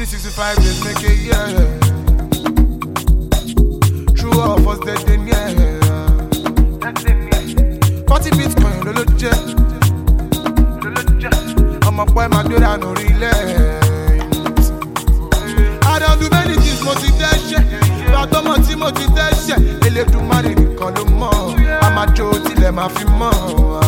365 days make a year. True of us dead in yeah. 40 Bitcoin lolo je. I'm a boy my do that no relent. I don't do many things motivation. But I'm a team motivation. Elédùmarè nìkan ló mọ̀. A máa jó tilẹ̀ máa fi mọ̀.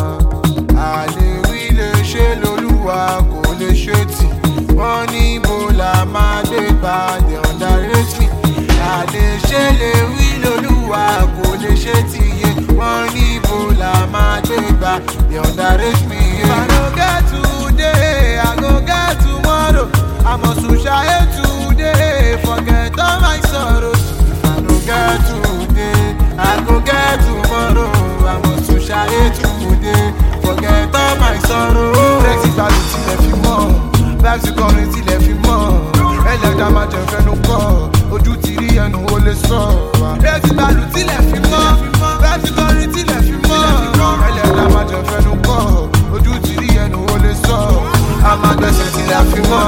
Àlèwí lè ṣe lolúwa kò lè ṣe tì. Wọ́n ní bó la máa dé gbà they underrate me. Àlè ṣe lè wí lolúwa kò lè ṣe tì yé. Wọ́n ní bó la máa dé gbà they underrate me. If I no get today, I go get tomorrow. I must shine today, forget all my sorrows. If I no get today, I go get tomorrow. I must shine today, forget all my sorrows. Brexit balù tilẹ̀ fi mọ́, Bẹ́ẹ̀sì kọrin tilẹ̀ fi mọ́. Ẹlẹ́dàá máa jẹ fẹ́nu kọ́, ojú ti rí ẹnu ó lè sọ. Brexit balù tilẹ̀ fi mọ́, Bẹ́ẹ̀sì kọrin tilẹ̀ fi mọ́. Ẹlẹ́dàá máa jẹ fẹ́nu kọ́, ojú ti rí ẹnu ó lè sọ. A máa gbẹ̀sẹ̀ tilẹ̀ fi mọ́,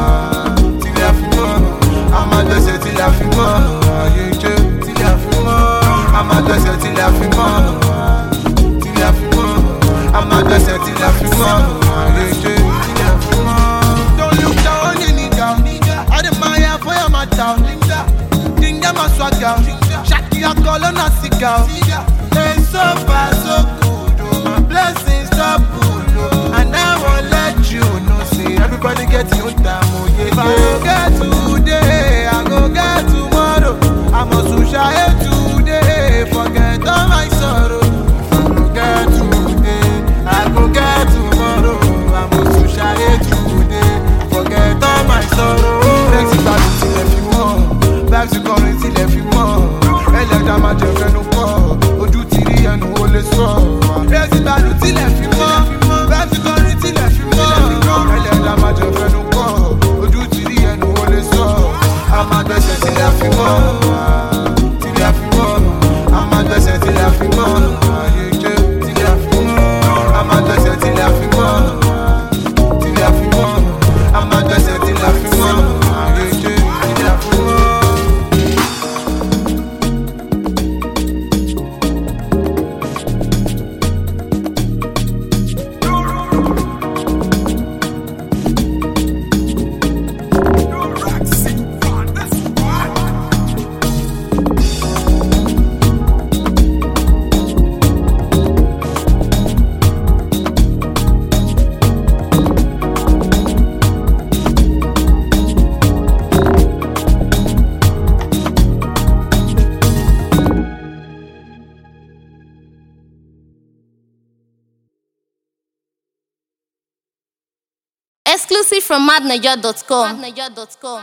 tilẹ̀ fi mọ́. A máa gbẹ̀sẹ̀ tilẹ̀ fi mọ́, ayé jẹ́ tilẹ̀ fi mọ́. A máa gbẹ̀sẹ̀ tilẹ̀ fi mọ́, tilẹ̀ fi mọ́. A máa gbẹ̀sẹ̀ tilẹ̀ fi mọ́, ayé jẹ́ tilẹ̀ fi mọ́. Don't look down on your nigga. I admire for your matter. Dinga my swagger. Shaki a call on a cigar. It's so far so good, oh. My blessings double, oh. And I won't let you know. Say everybody get your time, oh yeah. If I go get today, I go get tomorrow. I must shine today, forget all my sorrow. If I go get today, I go get tomorrow. I must shine today, forget all my sorrow. Brexit balù tilẹ̀ fi mọ́, Bẹ́ẹ̀sì kọrin tilẹ̀ fi mọ́. Ẹlẹ́dàá máa jẹ fẹ́nu kọ́, ojú ti rí ẹnu ó lè sọ. Brexit balù tilẹ̀ fi mọ́, Bẹ́ẹ̀sì kọrin tilẹ̀ fi mọ́. Ẹlẹ́dàá máa jẹ fẹ́nu kọ́, ojú ti rí ẹnu ó lè sọ. A máa gbẹ̀sẹ̀ tilẹ̀ fi mọ́, tilẹ̀ fi mọ́. A máa gbẹ̀sẹ̀ tilẹ̀ fi mọ́, ayé jẹ́ tilẹ̀ fi mọ́. A máa gbẹ̀sẹ̀ tilẹ̀ fi mọ́, tilẹ̀ fi mọ́. A máa gbẹ̀sẹ̀ tilẹ̀ fi mọ́, ayé jẹ́ tilẹ̀ fi mọ́. Exclusive from madniger.com.